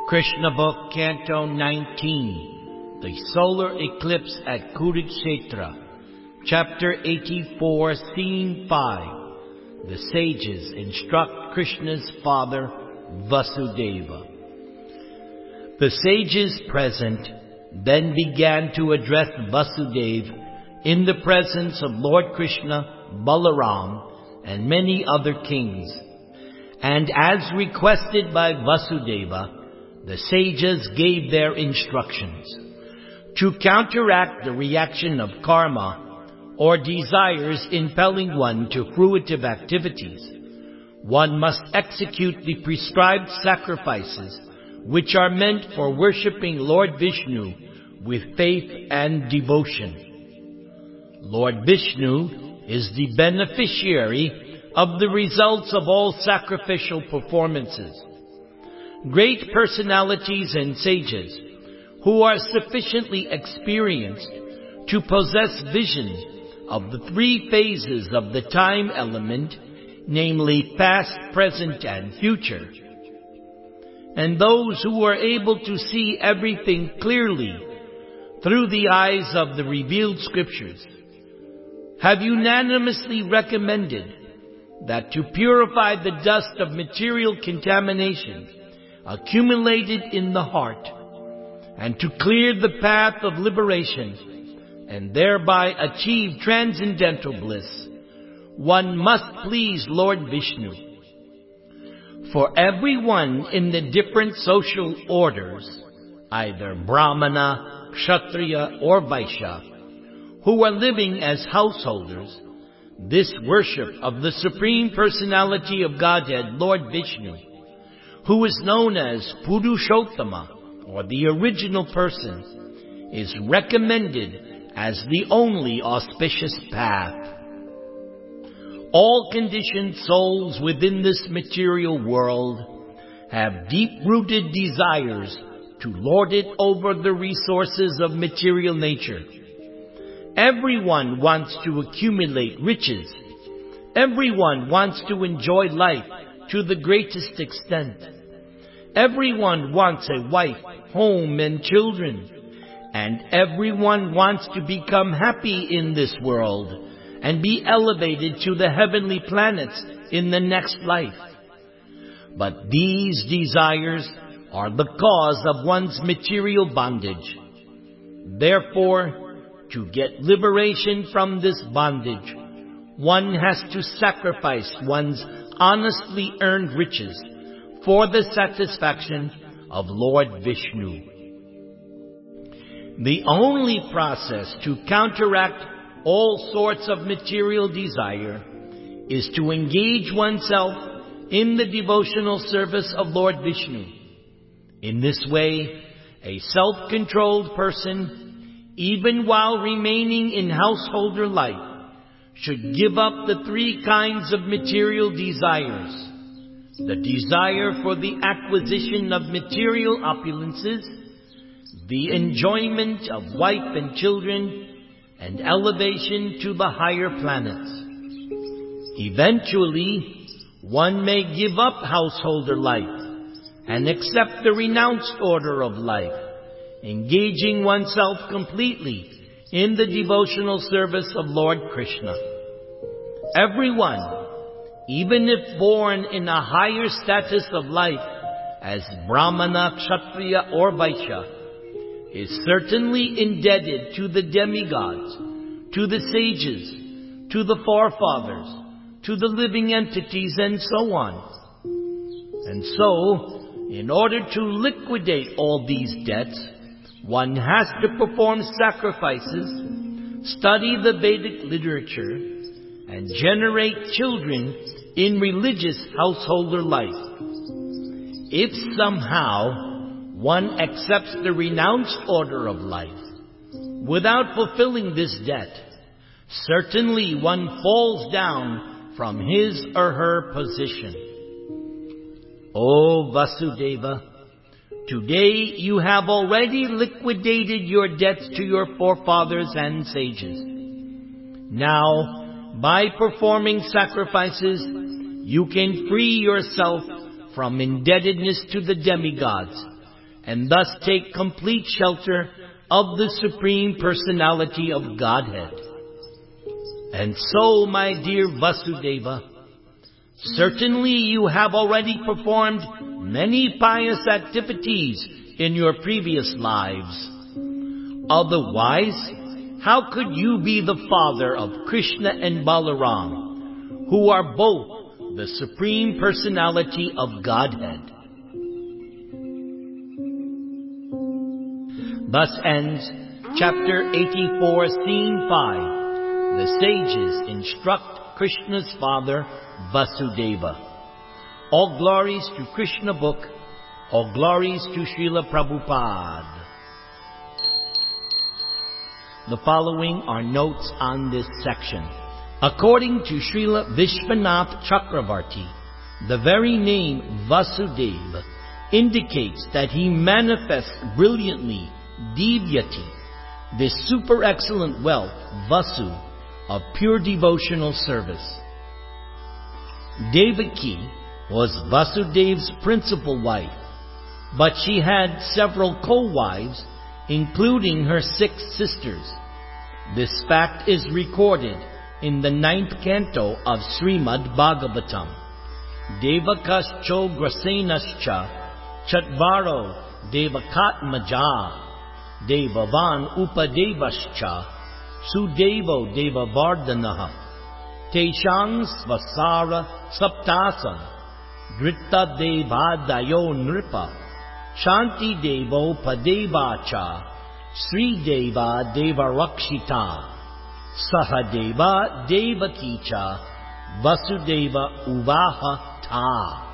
Krishna Book, Canto 19, The Solar Eclipse at Kurukshetra, Chapter 84, Scene 5. The sages instruct Krishna's father, Vasudeva. The sages present then began to address Vasudeva in the presence of Lord Krishna, Balaram, and many other kings. And as requested by Vasudeva, the sages gave their instructions. To counteract the reaction of karma, or desires impelling one to fruitive activities, one must execute the prescribed sacrifices which are meant for worshipping Lord Vishnu with faith and devotion. Lord Vishnu is the beneficiary of the results of all sacrificial performances. Great personalities and sages who are sufficiently experienced to possess vision of the three phases of the time element, namely past, present, and future, and those who are able to see everything clearly through the eyes of the revealed scriptures, have unanimously recommended that to purify the dust of material contamination accumulated in the heart, and to clear the path of liberation, and thereby achieve transcendental bliss, one must please Lord Vishnu. For everyone in the different social orders, either Brahmana, Kshatriya, or Vaishya, who are living as householders, this worship of the Supreme Personality of Godhead, Lord Vishnu, who is known as Purushottama, or the original person, is recommended as the only auspicious path. All conditioned souls within this material world have deep-rooted desires to lord it over the resources of material nature. Everyone wants to accumulate riches. Everyone wants to enjoy life to the greatest extent. Everyone wants a wife, home, and children. And everyone wants to become happy in this world and be elevated to the heavenly planets in the next life. But these desires are the cause of one's material bondage. Therefore, to get liberation from this bondage, one has to sacrifice one's honestly earned riches for the satisfaction of Lord Vishnu. The only process to counteract all sorts of material desire is to engage oneself in the devotional service of Lord Vishnu. In this way, a self-controlled person, even while remaining in householder life, should give up the three kinds of material desires: the desire for the acquisition of material opulences, the enjoyment of wife and children, and elevation to the higher planets. Eventually, one may give up householder life and accept the renounced order of life, engaging oneself completely in the devotional service of Lord Krishna. Everyone, even if born in a higher status of life as Brahmana, Kshatriya, or Vaishya, is certainly indebted to the demigods, to the sages, to the forefathers, to the living entities, and so on. And so, in order to liquidate all these debts, one has to perform sacrifices, study the Vedic literature, and generate children in religious householder life. If somehow one accepts the renounced order of life without fulfilling this debt, certainly one falls down from his or her position. O Vasudeva, today you have already liquidated your debts to your forefathers and sages. Now, by performing sacrifices, you can free yourself from indebtedness to the demigods and thus take complete shelter of the Supreme Personality of Godhead. And so, my dear Vasudeva, certainly you have already performed many pious activities in your previous lives. Otherwise, how could you be the father of Krishna and Balaram, who are both the Supreme Personality of Godhead? Thus ends chapter 84, scene 5. The sages instruct Krishna's father, Vasudeva. All glories to Krishna book. All glories to Srila Prabhupada. The following are notes on this section. According to Srila Vishwanath Chakravarti, the very name Vasudeva indicates that he manifests brilliantly Divyati, this super excellent wealth, Vasu, of pure devotional service. Devaki was Vasudeva's principal wife, but she had several co-wives, including her 6 sisters. This fact is recorded in the 9th canto of Srimad Bhagavatam. Devakascho Grasenascha Chatvaro Devakatmaja Devavan Upadevascha Sudevo Devavardhanaha Teshang Svasara Saptasan Dritta Devadayo Nripa Shanti Devo Padevacha Sri Deva Devarakshita Sahadeva Devakicha Vasudeva Uvaha Ta.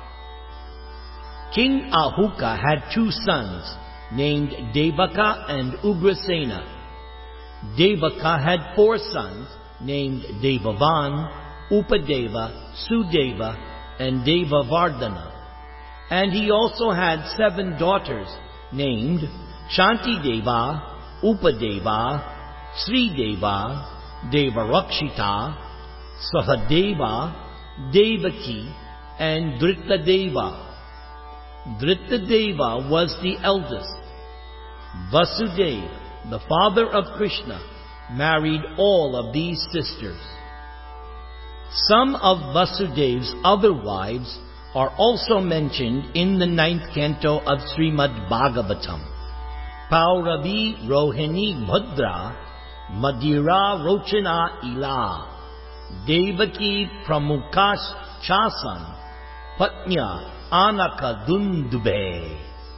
King Ahuka had 2 sons named Devaka and Ugrasena. Devaka had 4 sons named Devavan, Upadeva, Sudeva, and Devavardhana. And he also had 7 daughters named Shantideva, Upadeva, Srideva, Devarakshita, Sahadeva, Devaki, and Drittadeva. Drittadeva was the eldest. Vasudeva, the father of Krishna, married all of these sisters. Some of Vasudeva's other wives are also mentioned in the 9th canto of Srimad Bhagavatam. Pauravi Rohini Bhadra Madhira Rochana Ila Devaki Pramukash Chasan Patnya Anaka Dundube.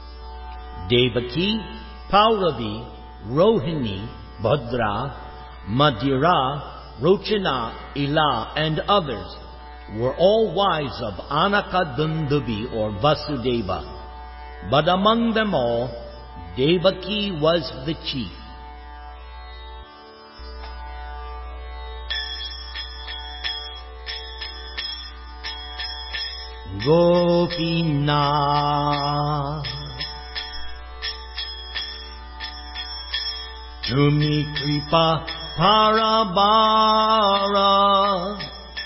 Devaki, Pauravi, Rohini, Bhadra, Madhira, Rochana, Ila, and others were all wives of Anaka Dundubi or Vasudeva. But among them all, Devaki was the chief. Gopinath Tumi Kripa Parabara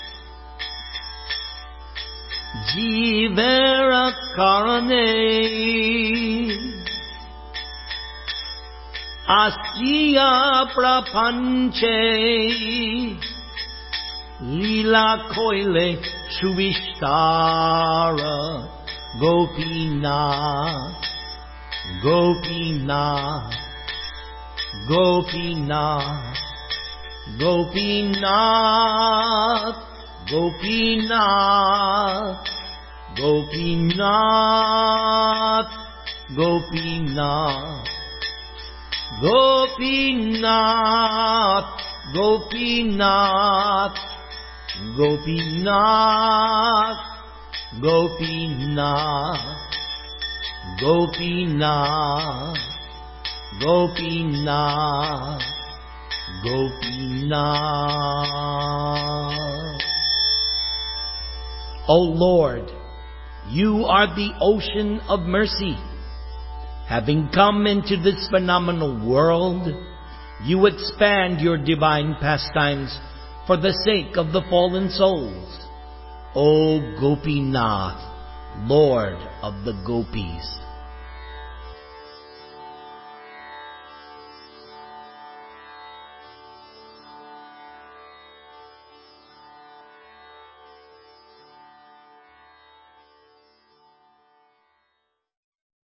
Jivera Karane Asya Prapanche Lila Koile Shuvistara Gopinath Gopinath Gopinath Gopinath Gopinath Gopinath Gopinath Gopinath Gopinath Gopinath Gopinath Gopinath Gopinath Gopinath. O Lord, you are the ocean of mercy. Having come into this phenomenal world, you expand your divine pastimes for the sake of the fallen souls. O Gopinath, Lord of the Gopis.